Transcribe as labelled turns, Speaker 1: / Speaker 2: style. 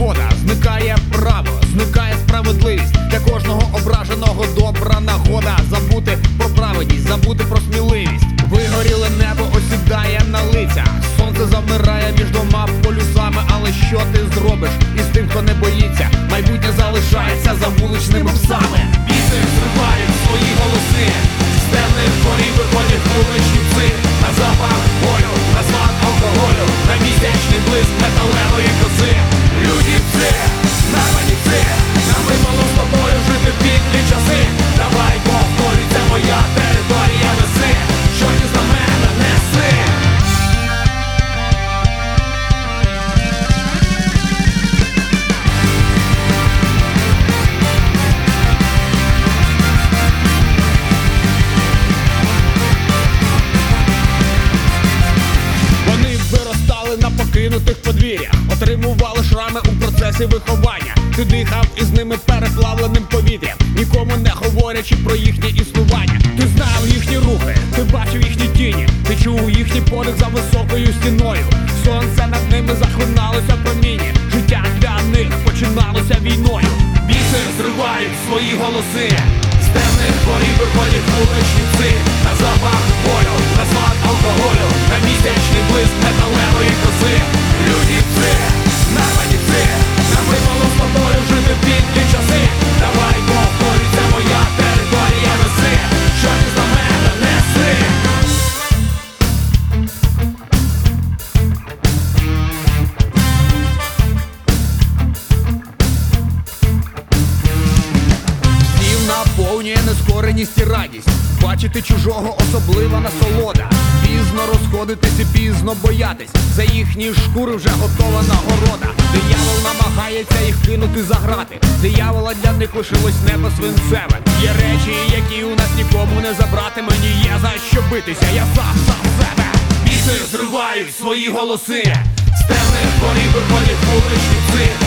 Speaker 1: свобода, зникає право, зникає справедливість. Для кожного ображеного добра нагода забути про праведність, забути про сміливість. Вигоріле небо осідає на лицях, сонце завмирає між двома полюсами. Але що ти зробиш із тим, хто не боїться? Майбутнє залишається за вуличними псами. Біси зривають свої голоси, з темних дворів виходять вуличні пси. На запах болю, на смак алкоголю, на місячний блиск металевої коси. Люди пси, наймані пси, нам випало з тобою жити в піклі часи. Давай повторюй, це моя територія, неси, що ти за мене неси. На покинутих подвір'ях отримували шрами у процесі виховання. Ти дихав із ними переплавленим повітрям, нікому не говорячи про їхнє існування. Ти знав їхні рухи, ти бачив їхні тіні, ти чув їхній подих за високою стіною. Сонце над ними захлиналося в проміні, життя для них починалося війною. Біси зривають свої голоси, з темних дворів виходять вуличні пси. На запах болю, на смак алкоголю, на місячний блиск металевої коси. Люди пси, наймані пси, нам випало з тобою жити в піклі часи. Давай повторюй, це моя територія, неси, що ти за мене неси. Всім наповнює нескореність і радість, бачити чужого особлива насолода. Пізно розходитись і пізно боятись, за їхні шкури вже готова нагорода. Диявол намагається їх кинути за грати, диявола для них лишилось небо свинцеве. Є речі, які у нас нікому не забрати, мені є за що битися, я сам себе. Біси зривають свої голоси, з темних дворів виходять вуличні пси.